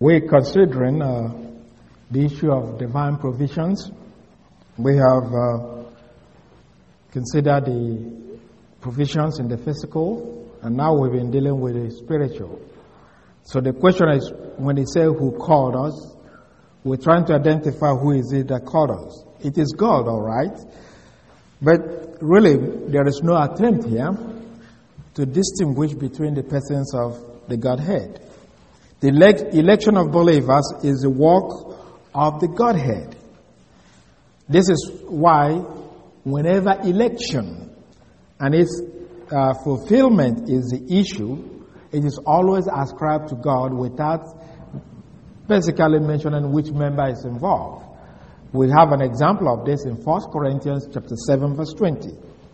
We're considering the issue of divine provisions. We have considered the provisions in the physical, and now we've been dealing with the spiritual. So the question is, when they say who called us, we're trying to identify who is it that called us. It is God, all right. But really, there is no attempt here to distinguish between the persons of the Godhead. The election of believers is the work of the Godhead. This is why whenever election and its fulfillment is the issue, it is always ascribed to God without basically mentioning which member is involved. We have an example of this in 1 Corinthians chapter 7, verse 20.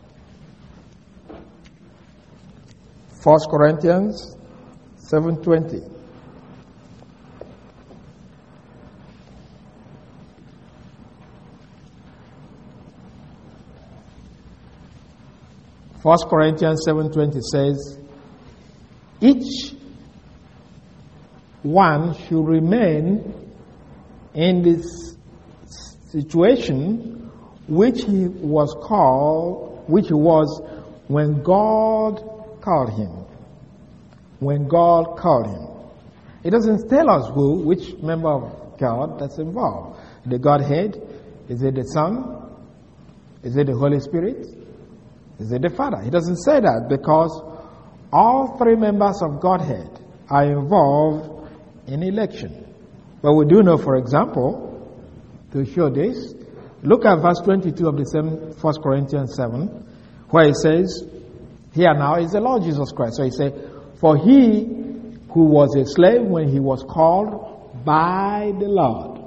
1 Corinthians 7:20. First Corinthians 7:20 says, each one should remain in this situation which he was when God called him. When God called him. It doesn't tell us which member of God that's involved. The Godhead, is it the Son? Is it the Holy Spirit? Is it the Father? He doesn't say that because all three members of Godhead are involved in election. But we do know, for example, to show this, look at verse 22 of the same 1 Corinthians 7, where it says, here now is the Lord Jesus Christ. So he said, for he who was a slave when he was called by the Lord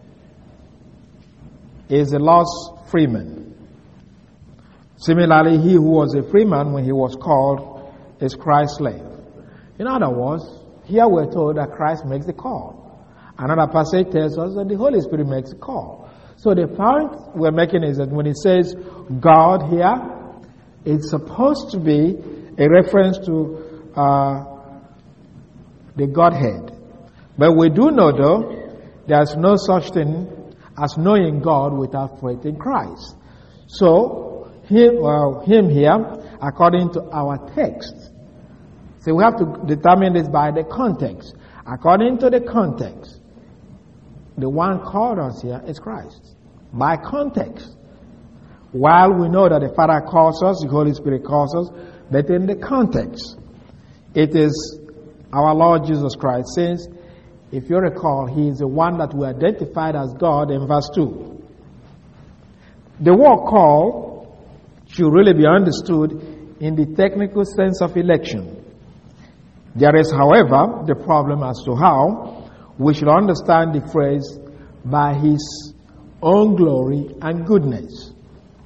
is the Lord's freeman. Similarly, he who was a free man when he was called is Christ's slave. In other words, here we're told that Christ makes the call. Another passage tells us that the Holy Spirit makes the call. So the point we're making is that when it says God here, it's supposed to be a reference to the Godhead. But we do know, though, there's no such thing as knowing God without faith in Christ. So, him here, according to our text. So we have to determine this by the context. According to the context, the one called us here is Christ. By context. While we know that the Father calls us, the Holy Spirit calls us, but in the context, it is our Lord Jesus Christ. Since, if you recall, he is the one that we identified as God in verse 2. The word call should really be understood in the technical sense of election. There is, however, the problem as to how we should understand the phrase by his own glory and goodness.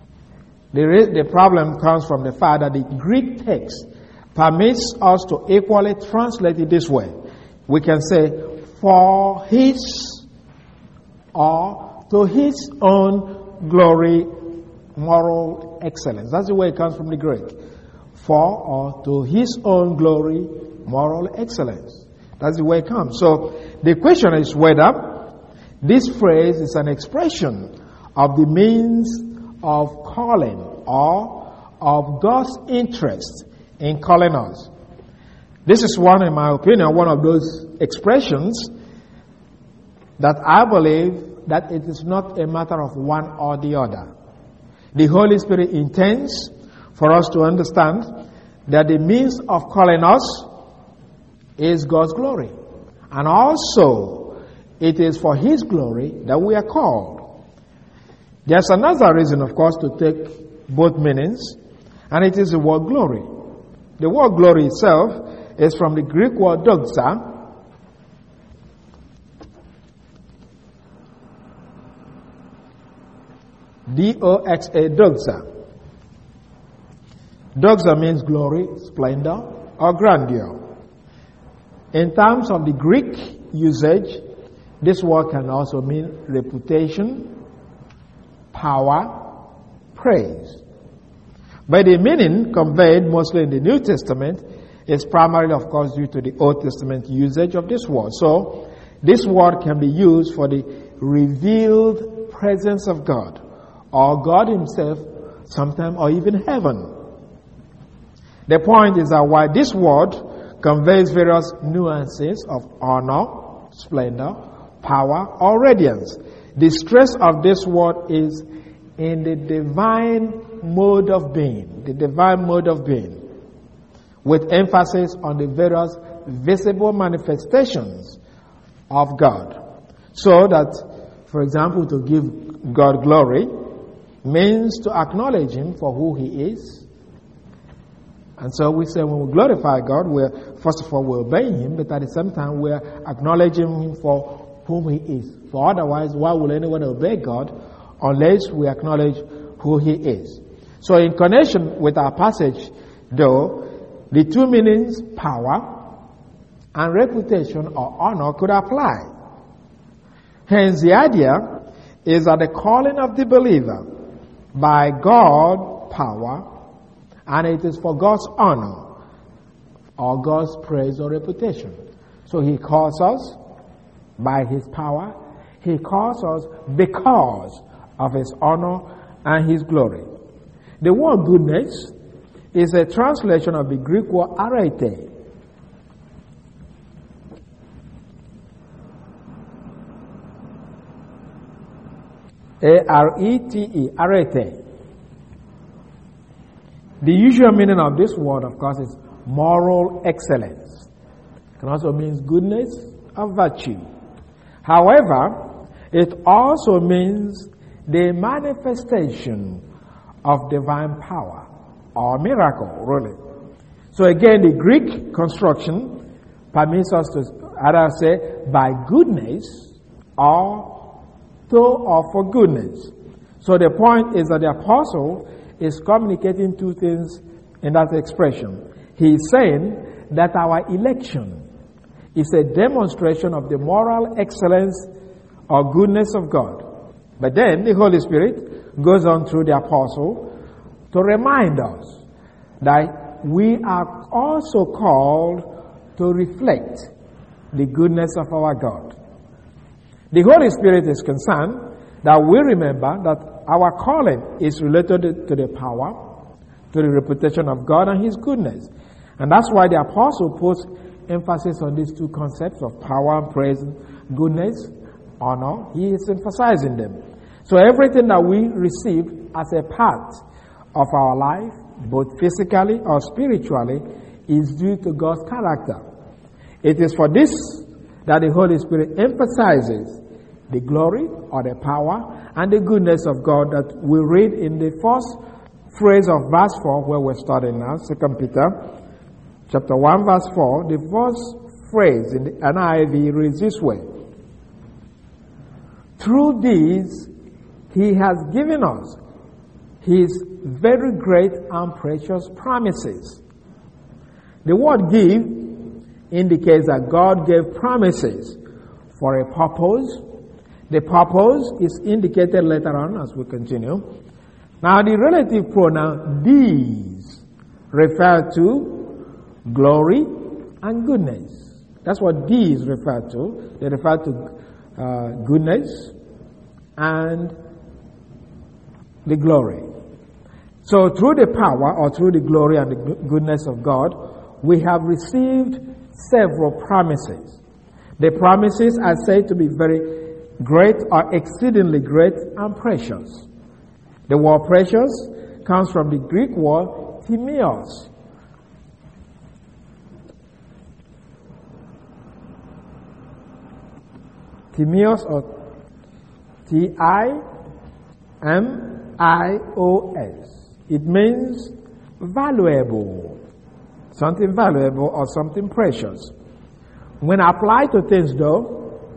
The problem comes from the fact that the Greek text permits us to equally translate it this way. We can say, for his or to his own glory, moral excellence. That's the way it comes from the Greek. For or to his own glory, moral excellence. That's the way it comes. So the question is whether this phrase is an expression of the means of calling or of God's interest in calling us. This is one, in my opinion, one of those expressions that I believe that it is not a matter of one or the other. The Holy Spirit intends for us to understand that the means of calling us is God's glory. And also, it is for His glory that we are called. There's another reason, of course, to take both meanings, and it is the word glory. The word glory itself is from the Greek word doxa. D-O-X-A, doxa. Doxa means glory, splendor, or grandeur. In terms of the Greek usage, this word can also mean reputation, power, praise. But the meaning conveyed mostly in the New Testament is primarily, of course, due to the Old Testament usage of this word. So, This word can be used for the revealed presence of God, or God himself, sometimes, or even heaven. The point is that while this word conveys various nuances of honor, splendor, power, or radiance, the stress of this word is in the divine mode of being, with emphasis on the various visible manifestations of God. So that, for example, to give God glory means to acknowledge him for who he is. And so we say when we glorify God, first of all, we're obeying him, but at the same time, we're acknowledging him for whom he is. For otherwise, why will anyone obey God unless we acknowledge who he is? So in connection with our passage, though, the two meanings, power and reputation or honor, could apply. Hence, the idea is that the calling of the believer by God, power, and it is for God's honor or God's praise or reputation. So he calls us by his power. He calls us because of his honor and his glory. The word goodness is a translation of the Greek word arete. A-R-E-T-E, arete. The usual meaning of this word, of course, is moral excellence. It can also mean goodness or virtue. However, it also means the manifestation of divine power or miracle, really. So again, the Greek construction permits us to either say by goodness or to or for goodness. So the point is that the apostle is communicating two things in that expression. He is saying that our election is a demonstration of the moral excellence or goodness of God. But then the Holy Spirit goes on through the apostle to remind us that we are also called to reflect the goodness of our God. The Holy Spirit is concerned that we remember that our calling is related to the power, to the reputation of God and his goodness. And that's why the apostle puts emphasis on these two concepts of power and praise, goodness, honor. He is emphasizing them. So everything that we receive as a part of our life, both physically or spiritually, is due to God's character. It is for this that the Holy Spirit emphasizes the glory or the power and the goodness of God that we read in the first phrase of verse 4 where we're starting now, 2 Peter chapter 1 verse 4. The first phrase in the NIV reads this way: through these he has given us his very great and precious promises. The word give indicates that God gave promises for a purpose. The purpose is indicated later on as we continue. Now the relative pronoun these refer to glory and goodness. That's what these refer to. They refer to goodness and the glory. So through the power or through the glory and the goodness of God, we have received several promises. The promises are said to be very great or exceedingly great and precious. The word precious comes from the Greek word timios. Timios or T-I-M-I-O-S. It means valuable, something valuable or something precious. When applied to things though,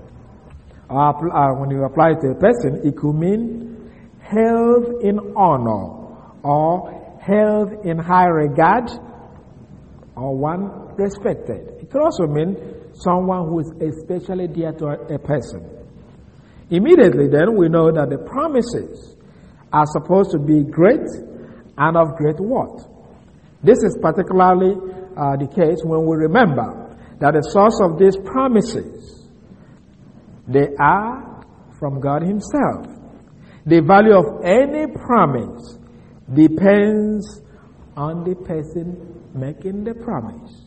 when you apply it to a person, it could mean held in honor or held in high regard or one respected. It could also mean someone who is especially dear to a person. Immediately then, we know that the promises are supposed to be great and of great worth. This is particularly the case when we remember that the source of these promises They are from God Himself. The value of any promise depends on the person making the promise.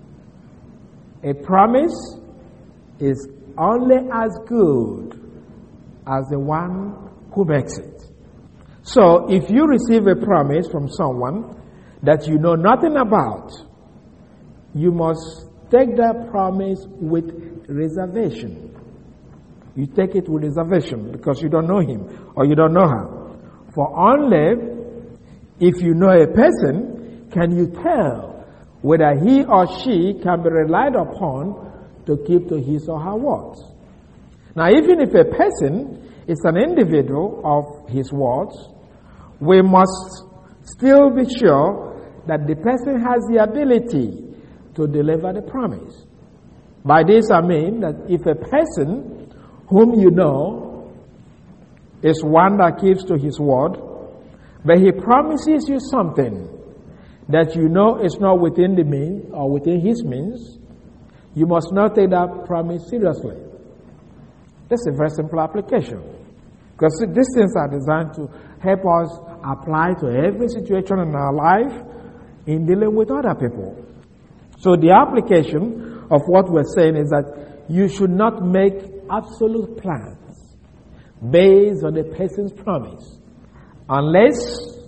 A promise is only as good as the one who makes it. So, if you receive a promise from someone that you know nothing about, you must take that promise with reservation. You take it with reservation because you don't know him or you don't know her. For only if you know a person can you tell whether he or she can be relied upon to keep to his or her words. Now, even if a person is an individual of his words, we must still be sure that the person has the ability to deliver the promise. By this I mean that if a person whom you know is one that keeps to his word, but he promises you something that you know is not within the means or within his means, you must not take that promise seriously. That's a very simple application. Because these things are designed to help us apply to every situation in our life in dealing with other people. So the application of what we're saying is that you should not make absolute plans based on a person's promise unless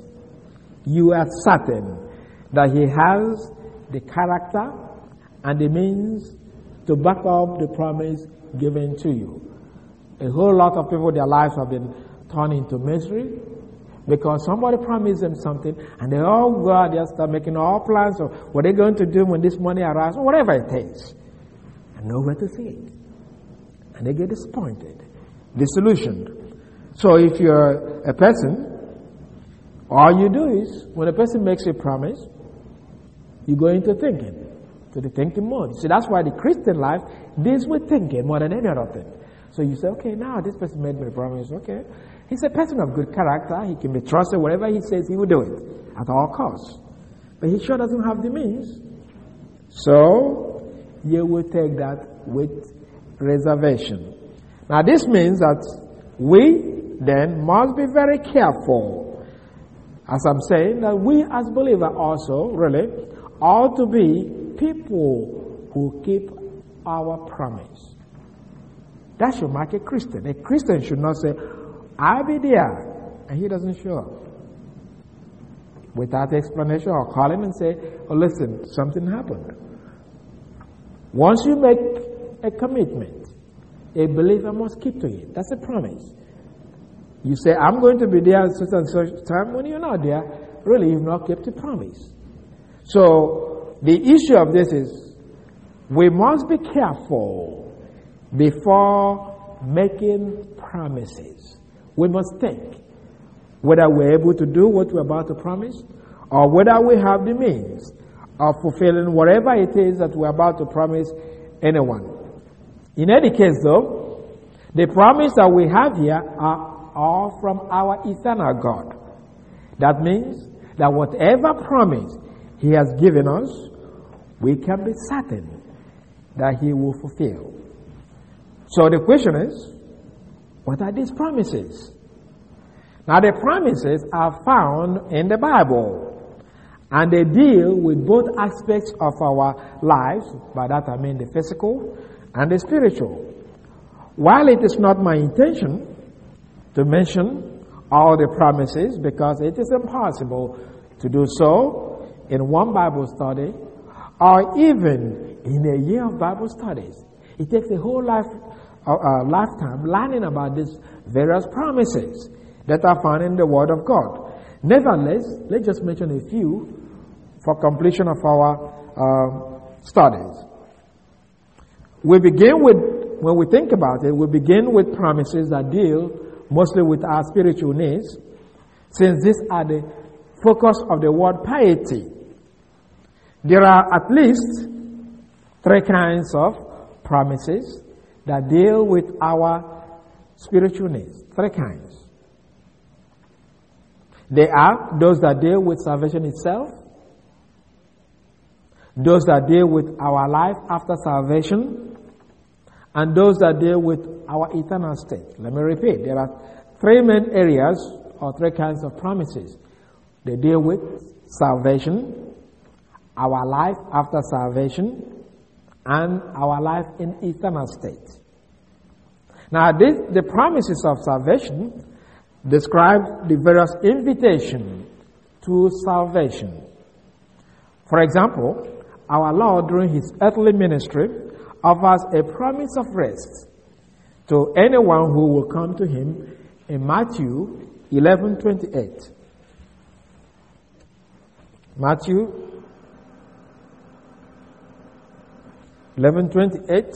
you are certain that he has the character and the means to back up the promise given to you. A whole lot of people, their lives have been turned into misery because somebody promised them something and they all go out there and start making all plans of what they're going to do when this money arrives or whatever it takes and nowhere to see it. And they get disappointed, disillusioned. So if you're a person, all you do is when a person makes a promise, you go into thinking, to the thinking mode. See, that's why the Christian life deals with thinking more than any other thing. So you say, okay, now this person made me a promise, okay. He's a person of good character. He can be trusted. Whatever he says, he will do it at all costs. But he sure doesn't have the means. So you will take that with reservation. Now this means that we then must be very careful. As I'm saying, that we as believers also really ought to be people who keep our promise. That should mark a Christian. A Christian should not say, I'll be there, and he doesn't show up. Without explanation, or call him and say, oh listen, something happened. Once you make a commitment, a believer must keep to it. That's a promise. You say, I'm going to be there at such and such time. When you're not there, really you've not kept a promise. So the issue of this is we must be careful before making promises. We must think whether we're able to do what we're about to promise or whether we have the means of fulfilling whatever it is that we're about to promise anyone. In any case, though, the promise that we have here are all from our eternal God. That means that whatever promise He has given us, we can be certain that He will fulfill. So the question is, what are these promises? Now the promises are found in the Bible, and they deal with both aspects of our lives. By that I mean the physical and the spiritual. While it is not my intention to mention all the promises, because it is impossible to do so in one Bible study or even in a year of Bible studies. It takes a whole lifetime learning about these various promises that are found in the Word of God. Nevertheless, let's just mention a few for completion of our studies. We begin with, when we think about it, we begin with promises that deal mostly with our spiritual needs, since these are the focus of the word piety. There are at least 3 kinds of promises that deal with our spiritual needs. 3 kinds. They are those that deal with salvation itself, those that deal with our life after salvation, and those that deal with our eternal state. Let me repeat, there are three main areas or three kinds of promises. They deal with salvation, our life after salvation, and our life in eternal state. Now, the promises of salvation describe the various invitations to salvation. For example, our Lord during his earthly ministry offers a promise of rest to anyone who will come to him in Matthew 11:28. Matthew 11:28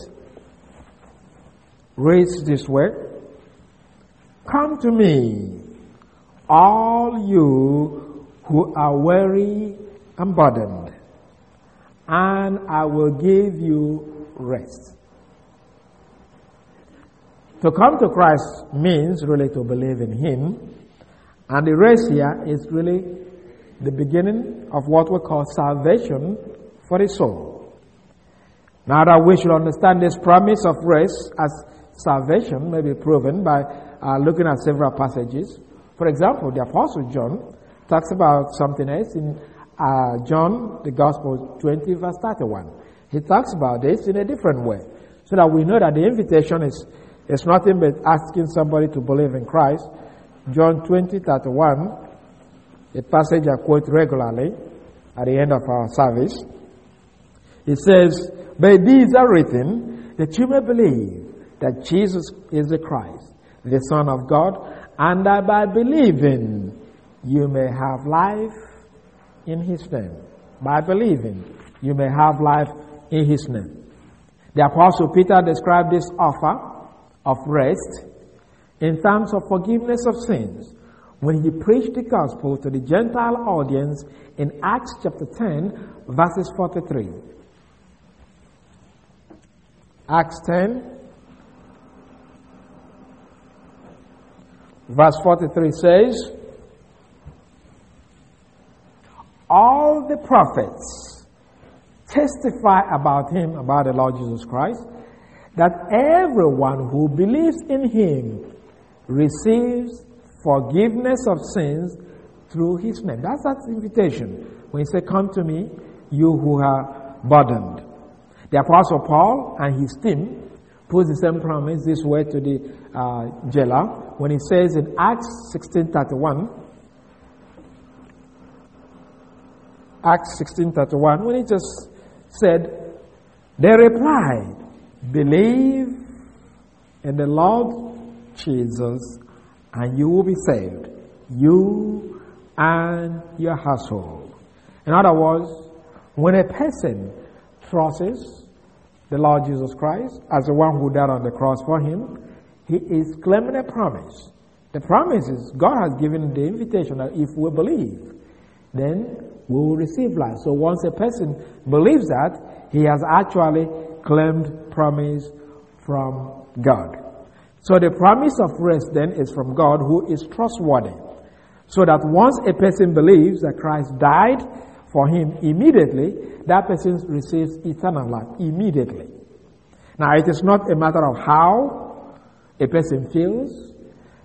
reads this way: "Come to me, all you who are weary and burdened, and I will give you rest." To come to Christ means really to believe in him, and the rest here is really the beginning of what we call salvation for the soul. Now that we should understand this promise of rest as salvation may be proven by looking at several passages. For example, the Apostle John talks about something else in John, the Gospel 20, verse 31. He talks about this in a different way, so that we know that the invitation is nothing but asking somebody to believe in Christ. John 20:31, a passage I quote regularly at the end of our service. It says, "But these are written that you may believe that Jesus is the Christ, the Son of God, and that by believing you may have life in his name." By believing you may have life in his name. The Apostle Peter described this offer of rest in terms of forgiveness of sins when he preached the gospel to the Gentile audience in Acts chapter 10, verses 43. Acts 10, verse 43 says, "All the prophets testify about him," about the Lord Jesus Christ, "that everyone who believes in him receives forgiveness of sins through his name." That's that invitation. When he said, "Come to me, you who are burdened." The Apostle Paul and his team put the same promise this way to the jailer when he says in Acts 16:31, Acts 16:31, when he just said, they replied, "Believe in the Lord Jesus and you will be saved, you and your household." In other words, when a person trusts the Lord Jesus Christ as the one who died on the cross for him, he is claiming a promise. The promise is God has given the invitation that if we believe, then we will receive life. So once a person believes that, he has actually claimed promise from God. So the promise of rest then is from God, who is trustworthy. So that once a person believes that Christ died for him, immediately that person receives eternal life immediately. Now it is not a matter of how a person feels.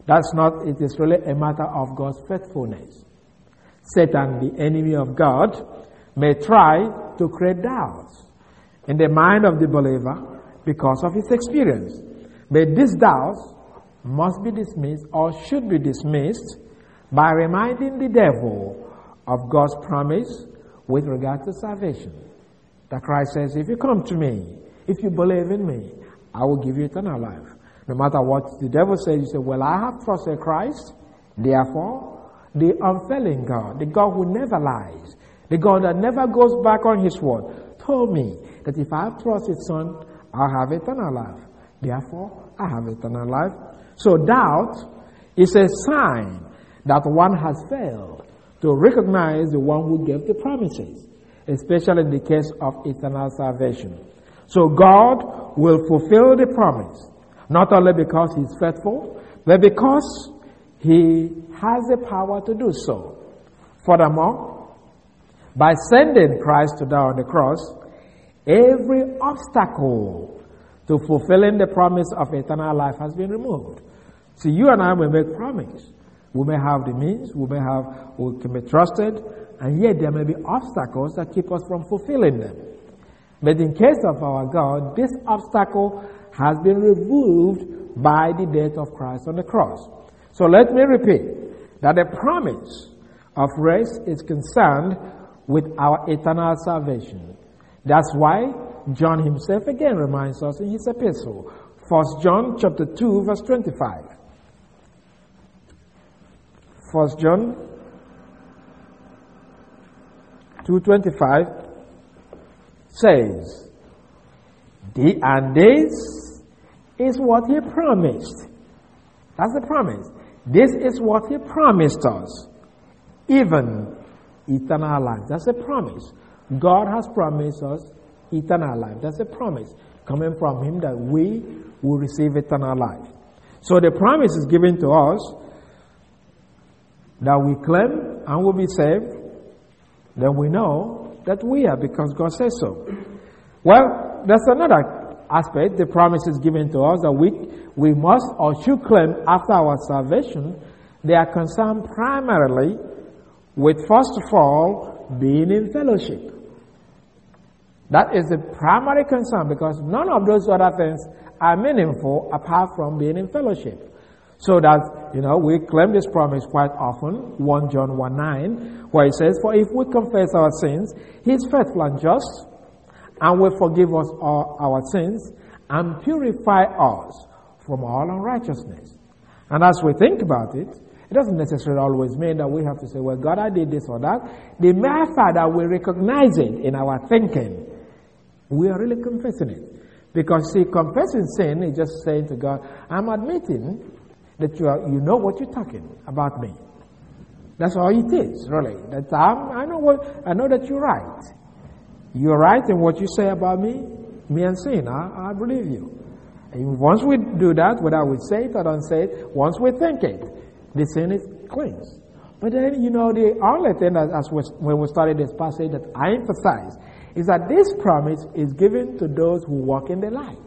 It is really a matter of God's faithfulness. Satan, the enemy of God, may try to create doubts in the mind of the believer because of his experience. But these doubts must be dismissed or should be dismissed by reminding the devil of God's promise with regard to salvation. That Christ says, "If you come to me, if you believe in me, I will give you eternal life." No matter what the devil says, you say, "Well, I have trusted Christ, therefore the unfailing God, the God who never lies, the God that never goes back on his word, told me that if I have trusted his Son, I'll have eternal life. Therefore, I have eternal life." So doubt is a sign that one has failed to recognize the one who gave the promises, especially in the case of eternal salvation. So God will fulfill the promise, not only because he's faithful, but because he has the power to do so. Furthermore, by sending Christ to die on the cross, every obstacle to fulfilling the promise of eternal life has been removed. See, you and I may make promise. We may have the means, we can be trusted, and yet there may be obstacles that keep us from fulfilling them. But in case of our God, this obstacle has been removed by the death of Christ on the cross. So let me repeat that the promise of rest is concerned with our eternal salvation. That's why John himself again reminds us in his epistle, 1 John chapter 2, verse 25. 1 John 2:25 says, and this is what he promised. That's the promise. This is what he promised us, even eternal life. That's a promise. God has promised us eternal life. That's a promise coming from him that we will receive eternal life. So the promise is given to us that we claim and will be saved. Then we know that we are, because God says so. Well, there's another aspect. The promise is given to us that we must or should claim after our salvation. They are concerned primarily with, first of all, being in fellowship. That is the primary concern, because none of those other things are meaningful apart from being in fellowship. So that, we claim this promise quite often, 1 John 1:9, where it says, for if we confess our sins, he is faithful and just, and will forgive us all our sins, and purify us from all unrighteousness. And as we think about it, it doesn't necessarily always mean that we have to say, well, God, I did this or that. The mere fact that we recognize it in our thinking, we are really confessing it. Because, see, confessing sin is just saying to God, I'm admitting that you know what you're talking about me. That's all it is, really. That I know that you're right. You're right in what you say about me and sin. I believe you. And once we do that, whether we say it or don't say it, once we think it, the sin is cleansed. But then, the only thing that, when we studied this passage, that I emphasize is that this promise is given to those who walk in the light.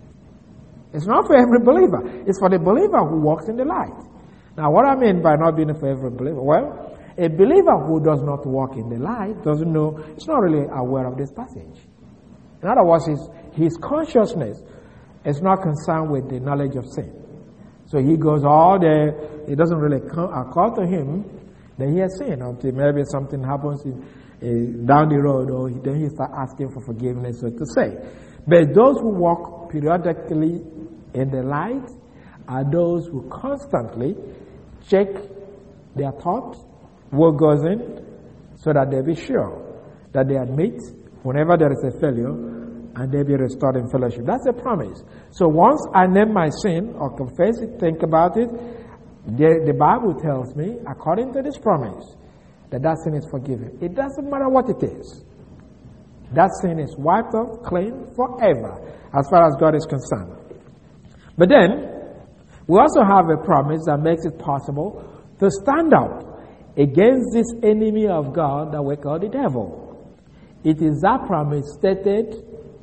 It's not for every believer. It's for the believer who walks in the light. Now, what I mean by not being for every believer? Well, a believer who does not walk in the light doesn't know, is not really aware of this passage. In other words, his consciousness is not concerned with the knowledge of sin. So he goes all there, it doesn't really occur to him that he has sinned until maybe something happens down the road, or then he starts asking for forgiveness, so to say. But those who walk periodically in the light are those who constantly check their thoughts, what goes in, so that they be sure that they admit whenever there is a failure and they be restored in fellowship. That's a promise. So once I name my sin or confess it, think about it, the Bible tells me, according to this promise, that sin is forgiven. It doesn't matter what it is. That sin is wiped off, clean, forever, as far as God is concerned. But then, we also have a promise that makes it possible to stand up against this enemy of God that we call the devil. It is that promise stated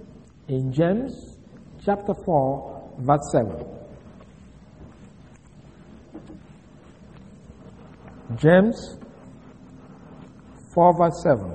in James chapter 4, verse 7. James 4, verse 7.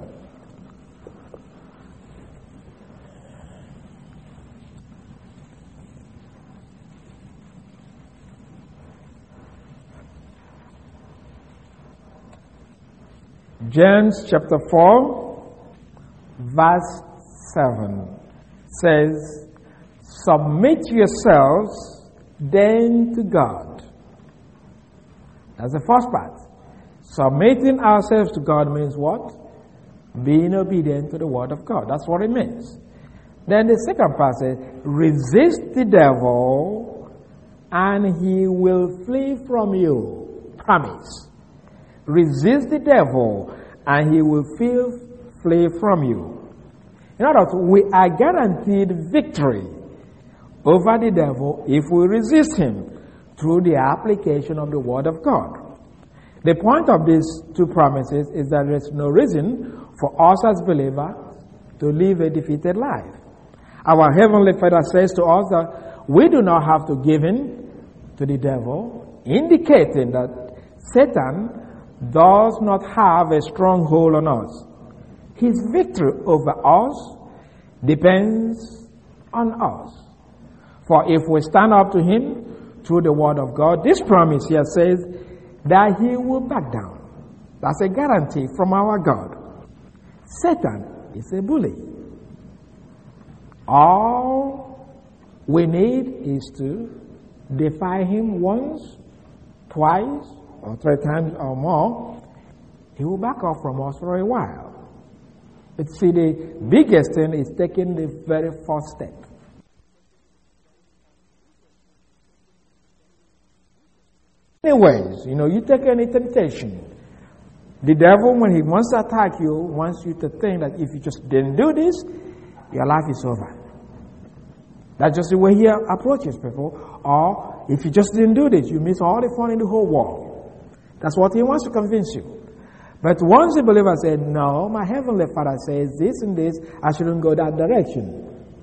James chapter 4, verse 7 says, submit yourselves then to God. That's the first part. Submitting ourselves to God means what? Being obedient to the word of God. That's what it means. Then the second part says, resist the devil and he will flee from you. Promise. Resist the devil and he will flee from you. In other words, we are guaranteed victory over the devil if we resist him through the application of the word of God. The point of these two promises is that there is no reason for us as believers to live a defeated life. Our Heavenly Father says to us that we do not have to give in to the devil, indicating that Satan does not have a stronghold on us. His victory over us depends on us. For if we stand up to him through the word of God, this promise here says that he will back down. That's a guarantee from our God. Satan is a bully. All we need is to defy him once, twice, or 3 times or more. He will back off from us for a while. But see, the biggest thing is taking the very first step. Anyways, you take any temptation. The devil, when he wants to attack you, wants you to think that if you just didn't do this, your life is over. That's just the way he approaches people. Or, if you just didn't do this, you miss all the fun in the whole world. That's what he wants to convince you. But once the believer says, no, my Heavenly Father says this and this, I shouldn't go that direction.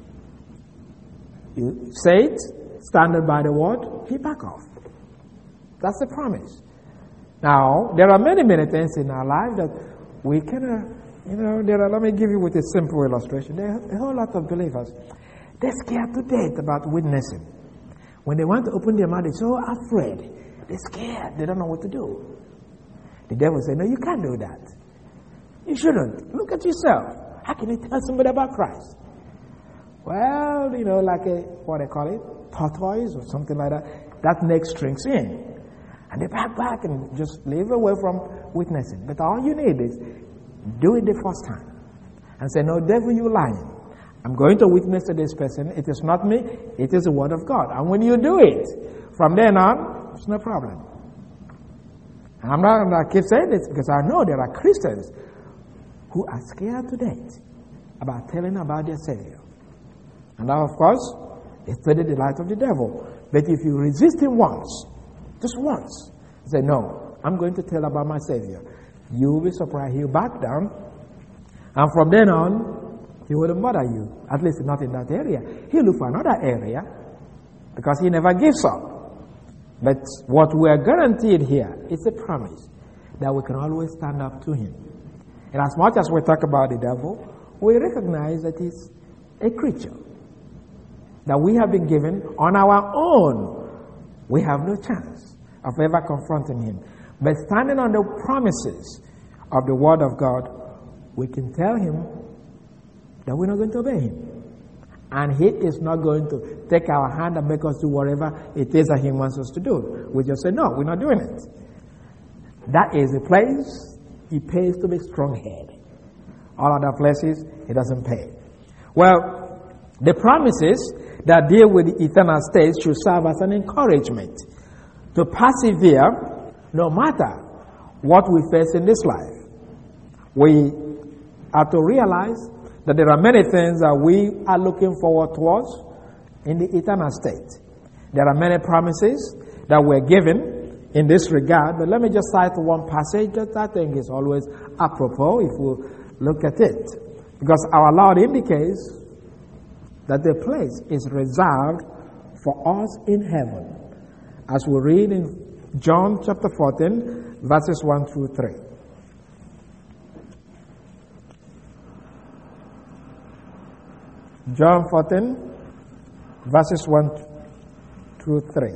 You say it, standing by the word, he back off. That's the promise. Now, there are many, many things in our life that we cannot, let me give you with a simple illustration. There are a whole lot of believers, they're scared to death about witnessing. When they want to open their mouth, they're so afraid. They're scared. They don't know what to do. The devil says, no, you can't do that. You shouldn't. Look at yourself. How can you tell somebody about Christ? Well, like what they call it, tortoise or something like that. That neck shrinks in. And they back and just live away from witnessing. But all you need is do it the first time. And say, no, devil, you're lying. I'm going to witness to this person. It is not me. It is the word of God. And when you do it, from then on, it's no problem. And I'm not going to keep saying this because I know there are Christians who are scared to death about telling about their Savior. And now, of course, it's the delight of the devil. But if you resist him once, just once, say, no, I'm going to tell about my Savior. You will be surprised. He'll back down. And from then on, he wouldn't bother you. At least not in that area. He'll look for another area because he never gives up. But what we are guaranteed here is a promise that we can always stand up to him. And as much as we talk about the devil, we recognize that he's a creature that we have been given on our own. We have no chance of ever confronting him. But standing on the promises of the Word of God, we can tell him that we're not going to obey him. And he is not going to take our hand and make us do whatever it is that he wants us to do. We just say, no, we're not doing it. That is a place he pays to be strong-headed. All other places, he doesn't pay. Well, the promises that deal with the eternal state should serve as an encouragement to persevere no matter what we face in this life. We are to realize that there are many things that we are looking forward towards in the eternal state. There are many promises that we're given in this regard, but let me just cite one passage that I think is always apropos if we look at it. Because our Lord indicates that the place is reserved for us in heaven. As we read in John chapter 14, verses 1 through 3. John 14, verses 1 through 3.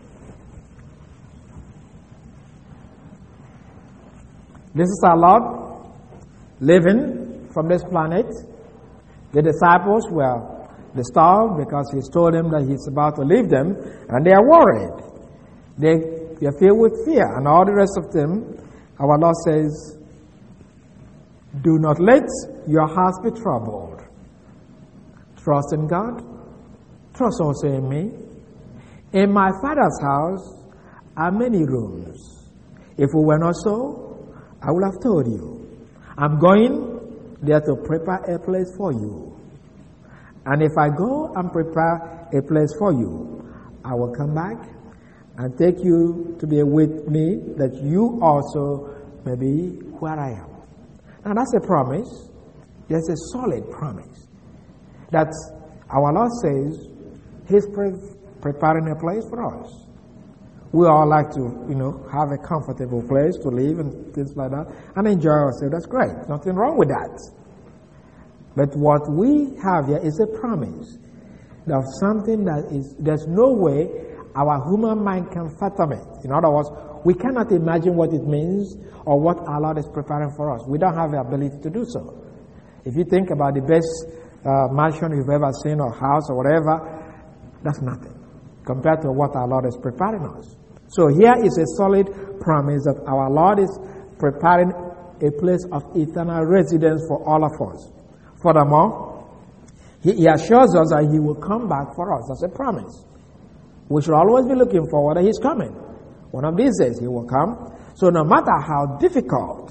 This is our Lord living from this planet. The disciples were disturbed because he's told them that he's about to leave them, and they are worried. They are filled with fear, and all the rest of them, our Lord says, do not let your hearts be troubled. Trust in God. Trust also in me. In my Father's house are many rooms. If it were not so, I would have told you. I'm going there to prepare a place for you. And if I go and prepare a place for you, I will come back and take you to be with me, that you also may be where I am. Now that's a promise. That's a solid promise. That Our Lord says He's preparing a place for us. We all like to, have a comfortable place to live and things like that and enjoy ourselves. That's great. Nothing wrong with that. But what we have here is a promise of something there's no way our human mind can fathom it. In other words, we cannot imagine what it means or what our Lord is preparing for us. We don't have the ability to do so. If you think about the best mansion you've ever seen or house or whatever, that's nothing compared to what our Lord is preparing us. So here is a solid promise that our Lord is preparing a place of eternal residence for all of us. Furthermore, He assures us that He will come back for us. That's a promise. We should always be looking forward that He's coming. One of these days He will come. So no matter how difficult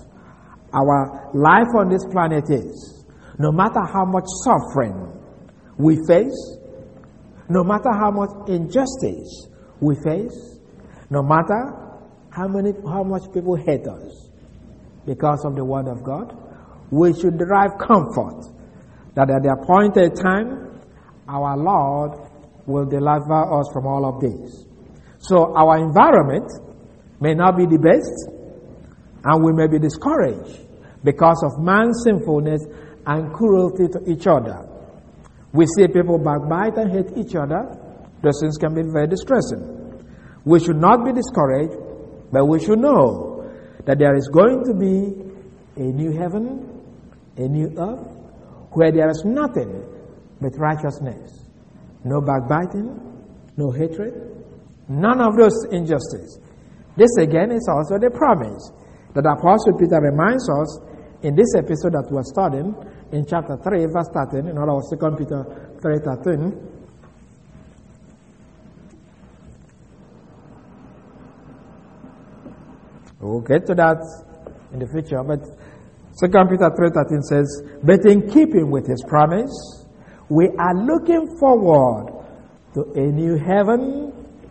our life on this planet is, no matter how much suffering we face, no matter how much injustice we face, no matter how much people hate us because of the Word of God, we should derive comfort that at the appointed time, our Lord will deliver us from all of this. So our environment may not be the best, and we may be discouraged because of man's sinfulness and cruelty to each other. We see people backbite and hate each other. Those things can be very distressing. We should not be discouraged, but we should know that there is going to be a new heaven, a new earth, where there is nothing but righteousness. No backbiting, no hatred, none of those injustice. This again is also the promise that Apostle Peter reminds us in this episode that we're studying in chapter 3, verse 13, in other words, 2 Peter 3:13. We'll get to that in the future, but 2 Peter 3:13 says, but in keeping with His promise, we are looking forward to a new heaven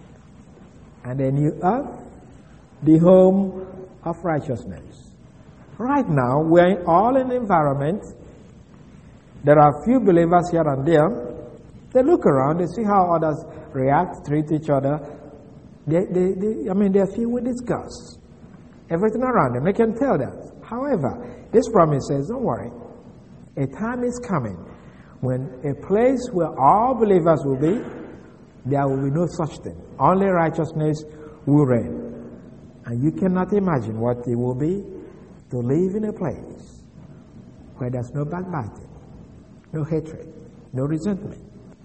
and a new earth, the home of righteousness. Right now, we're all in an environment. There are a few believers here and there. They look around, they see how others react, treat each other. They're filled with disgust. Everything around them, they can tell that. However, this promise says, don't worry. A time is coming when a place where all believers will be, there will be no such thing. Only righteousness will reign. And you cannot imagine what it will be to live in a place where there's no backbiting, no hatred, no resentment,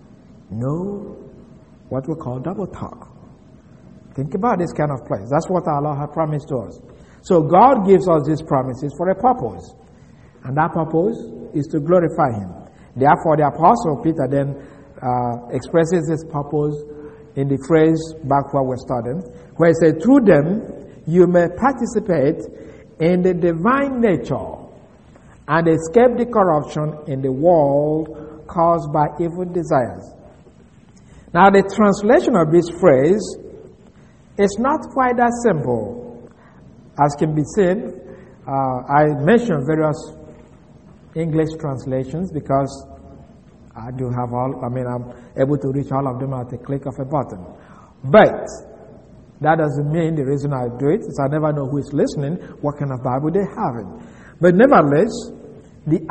no what we call double talk. Think about this kind of place. That's what our Lord has promised to us. So God gives us these promises for a purpose. And that purpose is to glorify Him. Therefore, the Apostle Peter then expresses this purpose in the phrase back where we're studying, where he said, through them you may participate in the divine nature and escape the corruption in the world caused by evil desires. Now, the translation of this phrase is not quite that simple, as can be seen. I mentioned various English translations because I do have I'm able to reach all of them at the click of a button. But that doesn't mean the reason I do it is I never know who is listening, what kind of Bible they have. But nevertheless, the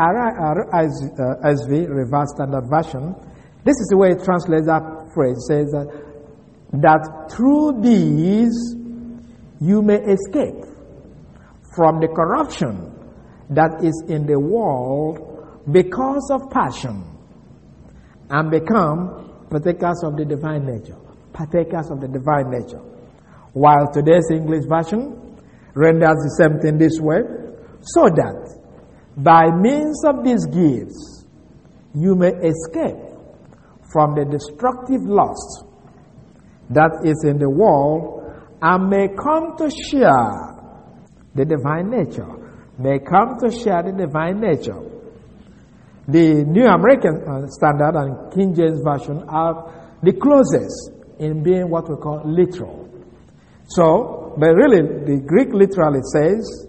RISV, Revised Standard Version, this is the way it translates that phrase. It says that through these you may escape from the corruption that is in the world because of passion and become partakers of the divine nature. Partakers of the divine nature. While today's English version renders the same thing this way, so that by means of these gifts you may escape from the destructive lust that is in the world and may come to share the divine nature. May come to share the divine nature. The New American Standard and King James Version are the closest in being what we call literal. So, but really, the Greek literally says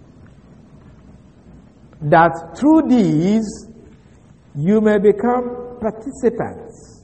that through these you may become participants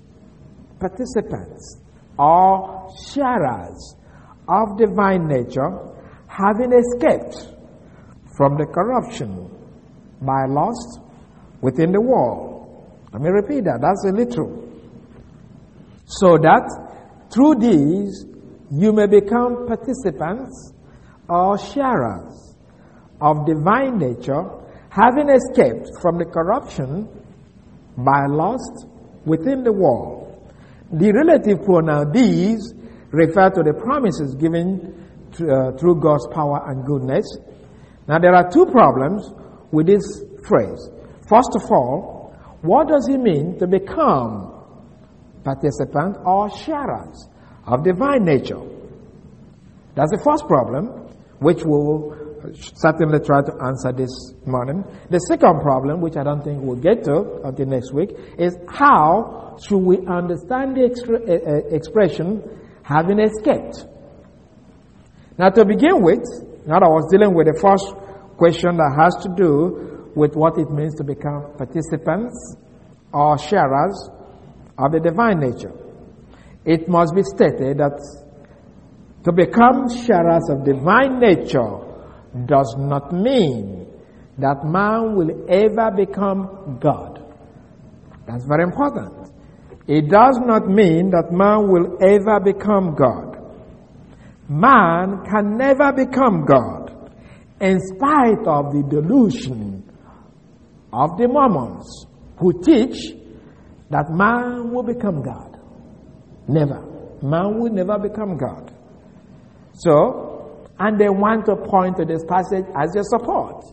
or sharers of divine nature, having escaped from the corruption by lust within the world. Let me repeat that. That's a literal. So that through these you may become participants or sharers of divine nature, having escaped from the corruption by lust within the world. The relative pronoun these refer to the promises given through God's power and goodness. Now there are two problems with this phrase. First of all, what does it mean to become participants or sharers of divine nature? That's the first problem, which we will certainly try to answer this morning. The second problem, which I don't think we'll get to until next week, is how should we understand the expression having escaped? Now to begin with, now I was dealing with the first question that has to do with what it means to become participants or sharers of the divine nature. It must be stated that to become sharers of divine nature does not mean that man will ever become God. That's very important. It does not mean that man will ever become God. Man can never become God in spite of the delusion of the Mormons who teach that man will become God. Never. Man will never become God. So, and they want to point to this passage as their support.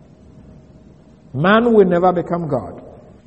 Man will never become God.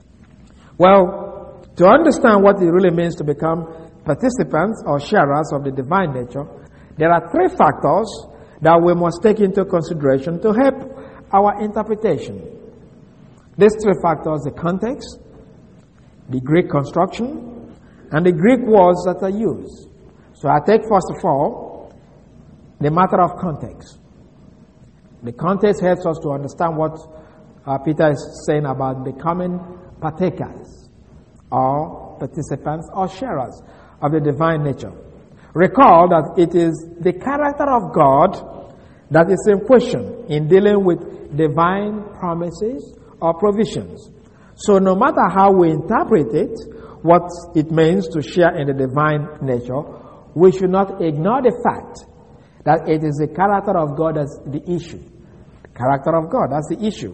Well, to understand what it really means to become participants or sharers of the divine nature, there are three factors that we must take into consideration to help our interpretation. These three factors: the context, the Greek construction, and the Greek words that are used. So I take first of all the matter of context. The context helps us to understand what Peter is saying about becoming partakers or participants or sharers of the divine nature. Recall that it is the character of God that is in question in dealing with divine promises or provisions. So no matter how we interpret it, what it means to share in the divine nature, we should not ignore the fact that it is the character of God that's the issue. The character of God, that's the issue.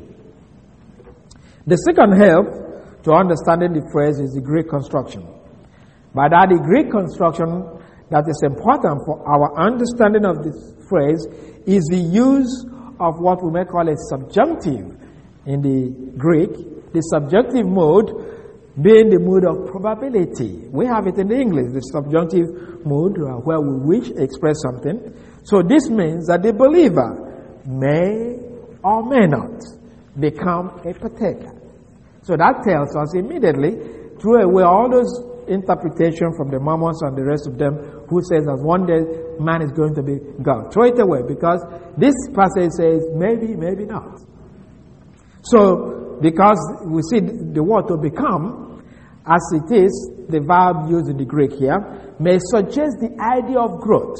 The second help to understanding the phrase is the Greek construction. By that, the Greek construction that is important for our understanding of this phrase is the use of what we may call a subjunctive in the Greek. The subjunctive mode being the mood of probability. We have it in the English, the subjunctive mood, where we wish to express something. So this means that the believer may or may not become a partaker. So that tells us immediately, throw away all those interpretations from the Mormons and the rest of them who says that one day man is going to be God. Throw it away, because this passage says maybe, maybe not. So, because we see the word to become, as it is, the verb used in the Greek here, may suggest the idea of growth,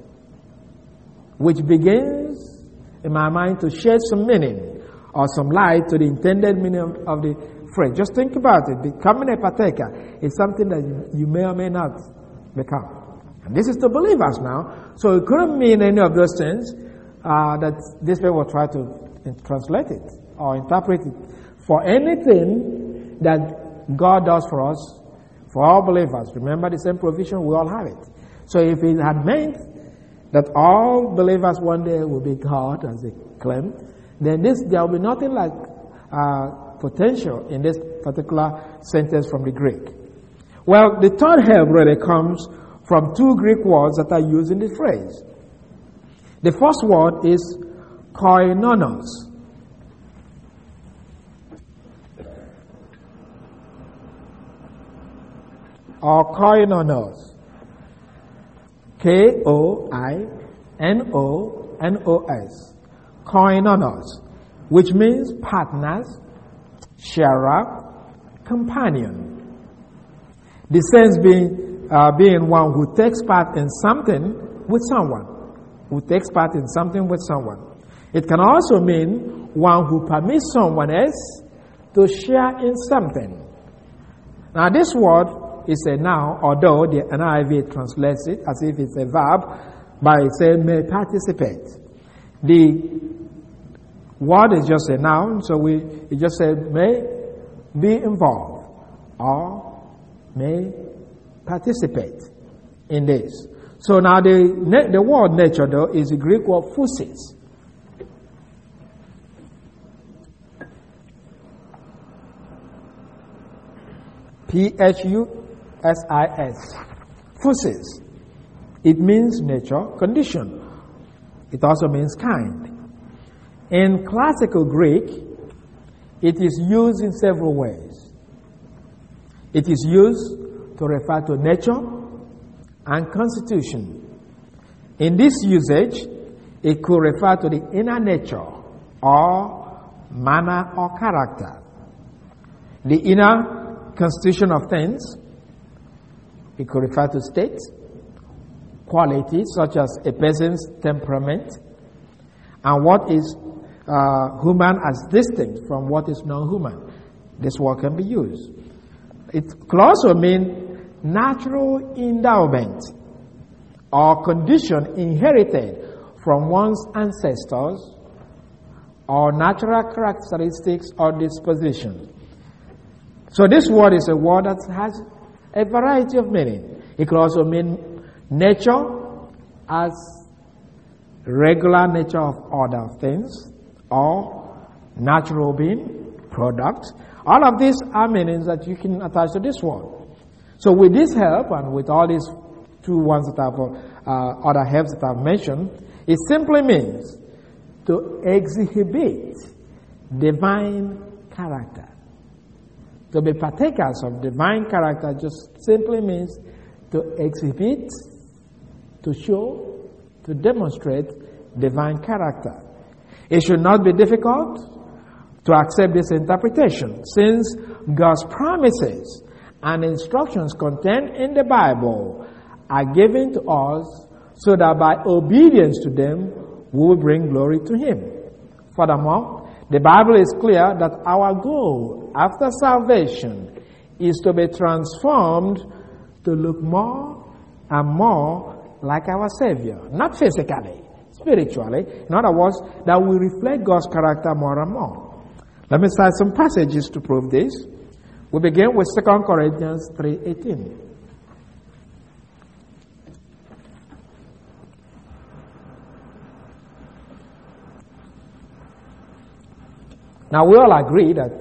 which begins, in my mind, to shed some meaning or some light to the intended meaning of the phrase. Just think about it. Becoming a partaker is something that you may or may not become. And this is to believers now. So it couldn't mean any of those things that this way will try to translate it or interpret it. For anything that God does for us, for all believers, remember the same provision, we all have it. So if it had meant that all believers one day will be God, as they claim, then there will be nothing like potential in this particular sentence from the Greek. Well, the third help really comes from two Greek words that are used in this phrase. The first word is koinonos. Or koinonos. Koinonos. Koinonos, which means partners, sharer, companion. The sense being one who takes part in something with someone. Who takes part in something with someone. It can also mean one who permits someone else to share in something. Now this word is a noun, although the NIV translates it as if it's a verb by saying may participate. The word is just a noun, so it just said may be involved or may participate in this. So now the word nature though is the Greek word physis. Phusis. Physis. It means nature, condition. It also means kind. In classical Greek, it is used in several ways. It is used to refer to nature and constitution. In this usage, it could refer to the inner nature or manner or character. The inner constitution of things. It could refer to state, qualities such as a person's temperament, and what is human as distinct from what is non-human. This word can be used. It could also mean natural endowment or condition inherited from one's ancestors or natural characteristics or disposition. So this word is a word that has a variety of meaning. It could also mean nature as regular nature of order of things, or natural being, product. All of these are meanings that you can attach to this word. So with this help and with all these two ones that I've other helps that I've mentioned, it simply means to exhibit divine character. To be partakers of divine character just simply means to exhibit, to show, to demonstrate divine character. It should not be difficult to accept this interpretation, since God's promises and instructions contained in the Bible are given to us so that by obedience to them we will bring glory to Him. Furthermore, the Bible is clear that our goal after salvation is to be transformed to look more and more like our Savior. Not physically, spiritually. In other words, that we reflect God's character more and more. Let me cite some passages to prove this. We begin with 2 Corinthians 3:18. Now we all agree that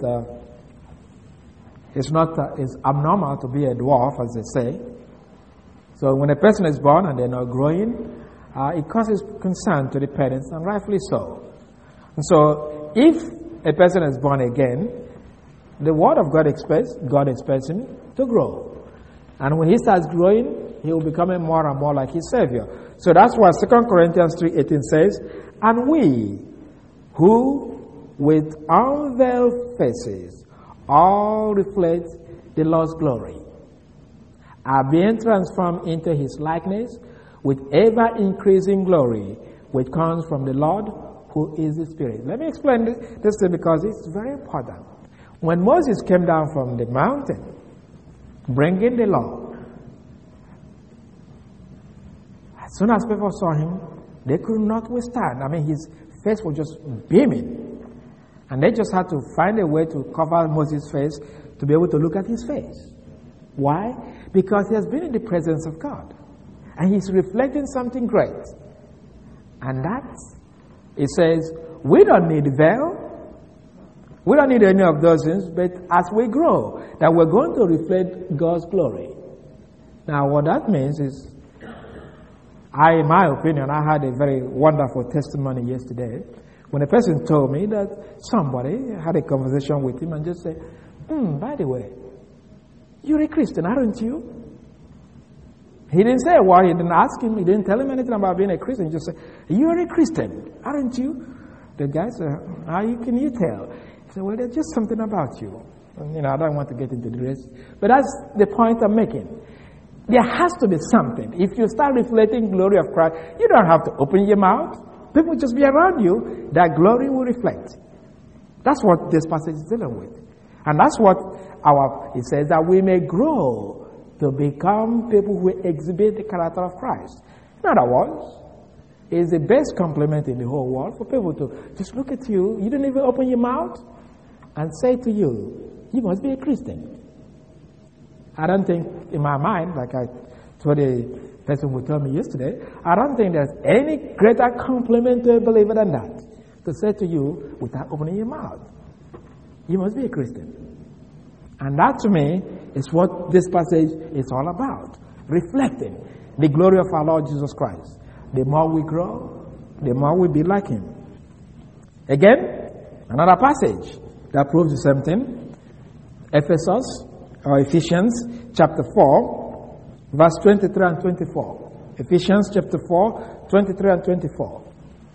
it's abnormal to be a dwarf, as they say. So when a person is born and they're not growing, it causes concern to the parents, and rightfully so. And so if a person is born again, the Word of God expects him to grow. And when he starts growing, he will become more and more like his Savior. So that's why 2 Corinthians 3:18 says, and we who with unveiled faces all reflect the Lord's glory are being transformed into His likeness with ever-increasing glory, which comes from the Lord who is the Spirit. Let me explain this thing because it's very important. When Moses came down from the mountain, bringing the law, as soon as people saw him, they could not withstand. I mean, his face was just beaming. And they just had to find a way to cover Moses' face to be able to look at his face. Why? Because he has been in the presence of God. And he's reflecting something great. And that, it says, we don't need veil. We don't need any of those things, but as we grow, that we're going to reflect God's glory. Now, what that means is, in my opinion, I had a very wonderful testimony yesterday when a person told me that somebody had a conversation with him and just said, by the way, you're a Christian, aren't you? He didn't say why, he didn't ask him, he didn't tell him anything about being a Christian. He just said, you're a Christian, aren't you? The guy said, how can you tell? He said, well, there's just something about you. I don't want to get into the rest. But that's the point I'm making. There has to be something. If you start reflecting glory of Christ, you don't have to open your mouth. People just be around you. That glory will reflect. That's what this passage is dealing with. And that's what it says, that we may grow to become people who exhibit the character of Christ. In other words, it's the best compliment in the whole world for people to just look at you. You don't even open your mouth and say to you, you must be a Christian. I don't think, in my mind, like I told the person who told me yesterday, I don't think there's any greater compliment to a believer than that. To say to you, without opening your mouth, you must be a Christian. And that, to me, is what this passage is all about. Reflecting the glory of our Lord Jesus Christ. The more we grow, the more we be like Him. Again, another passage that proves the same thing. Ephesians chapter 4, verse 23 and 24. Ephesians chapter 4, 23 and 24.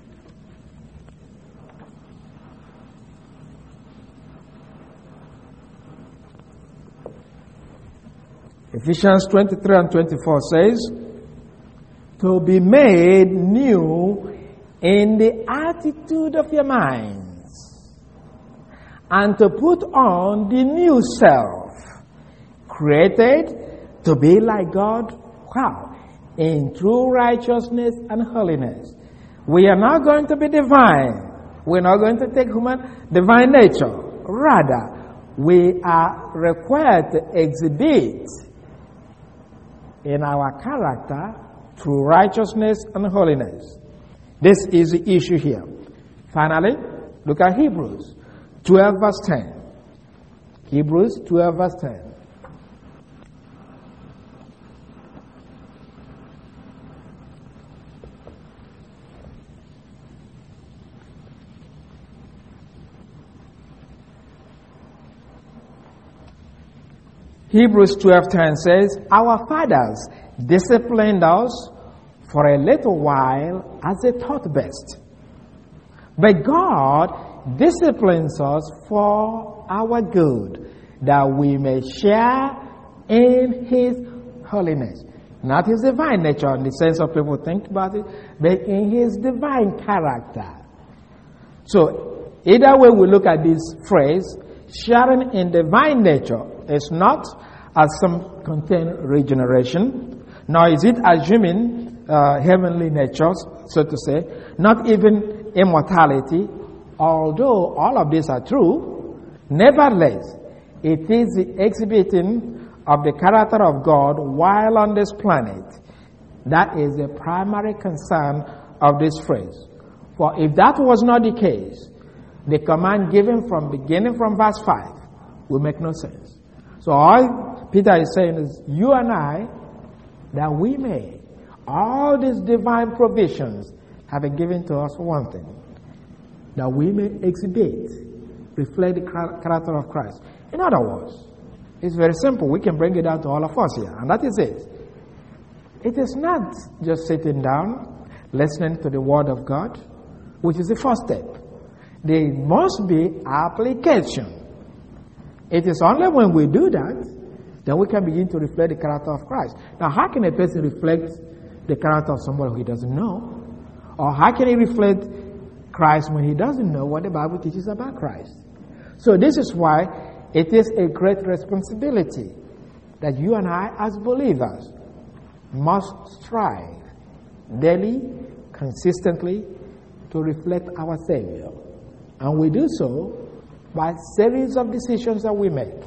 Ephesians 23 and 24 says, to be made new in the attitude of your minds, and to put on the new self, created to be like God. How? In true righteousness and holiness. We are not going to be divine. We're not going to take divine nature. Rather, we are required to exhibit in our character through righteousness and holiness. This is the issue here. Finally, look at Hebrews 12 verse 10. Hebrews 12 verse 10. Hebrews 12:10 says, our fathers disciplined us for a little while as they thought best. But God disciplines us for our good, that we may share in His holiness. Not His divine nature in the sense of people think about it, but in His divine character. So, either way we look at this phrase, sharing in divine nature is not as some contain regeneration, nor is it assuming heavenly nature, so to say, not even immortality. Although all of these are true, nevertheless, it is the exhibiting of the character of God while on this planet. That is the primary concern of this phrase. For if that was not the case, the command given from beginning from verse 5 will make no sense. So all Peter is saying is, you and I, that we may, all these divine provisions have been given to us for one thing, that we may exhibit, reflect the character of Christ. In other words, it's very simple. We can bring it down to all of us here, and that is it. It is not just sitting down, listening to the Word of God, which is the first step. There must be application. It is only when we do that we can begin to reflect the character of Christ. Now, how can a person reflect the character of somebody who he doesn't know? Or how can he reflect Christ when he doesn't know what the Bible teaches about Christ? So this is why it is a great responsibility that you and I as believers must strive daily, consistently to reflect our Savior. And we do so by a series of decisions that we make.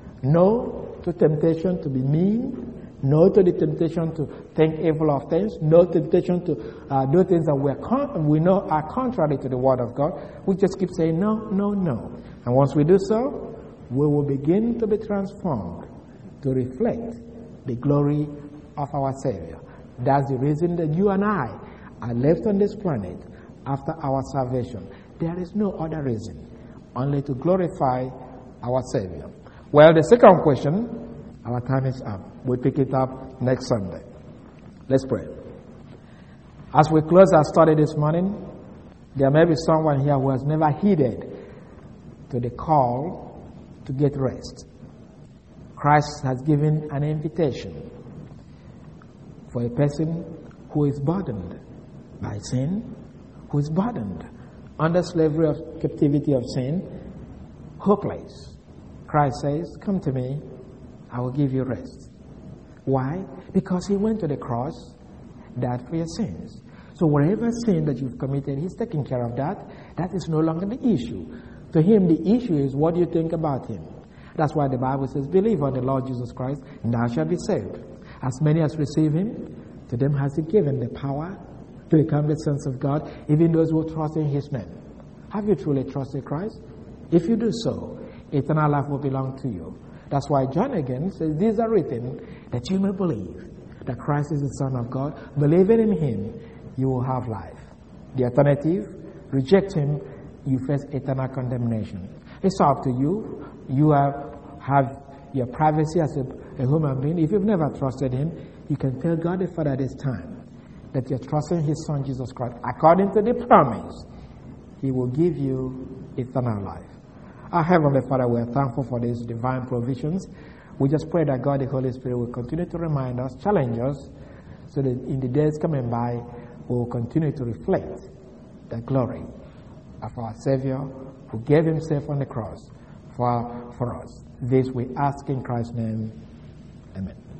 No to temptation to be mean, no to the temptation to think evil of things, no temptation to do things that we know are contrary to the Word of God. We just keep saying no, no, no. And once we do so, we will begin to be transformed to reflect the glory of our Savior. That's the reason that you and I are left on this planet after our salvation. There is no other reason, only to glorify our Savior. Well, the second question, our time is up. We'll pick it up next Sunday. Let's pray. As we close our study this morning, there may be someone here who has never heeded to the call to to get rest. Christ has given an invitation for a person who is burdened by sin, who is burdened under slavery of captivity of sin, hopeless. Christ says, come to me, I will give you rest. Why? Because he went to the cross, died for your sins. So whatever sin that you've committed, he's taking care of that. That is no longer the issue. To him, the issue is what you think about him. That's why the Bible says, believe on the Lord Jesus Christ, and thou shalt be saved. As many as receive him, to them has he given the power to become the sons of God, even those who trust in his name. Have you truly trusted Christ? If you do so, eternal life will belong to you. That's why John again says, these are written that you may believe that Christ is the Son of God. Believing in him, you will have life. The alternative, reject him, you face eternal condemnation. It's up to you. You have your privacy as a human being. If you've never trusted him, you can tell God the Father this time that you're trusting his Son, Jesus Christ. According to the promise, he will give you eternal life. Our Heavenly Father, we are thankful for these divine provisions. We just pray that God, the Holy Spirit, will continue to remind us, challenge us, so that in the days coming by, we will continue to reflect the glory of our Savior who gave himself on the cross for us. This we ask in Christ's name. Amen.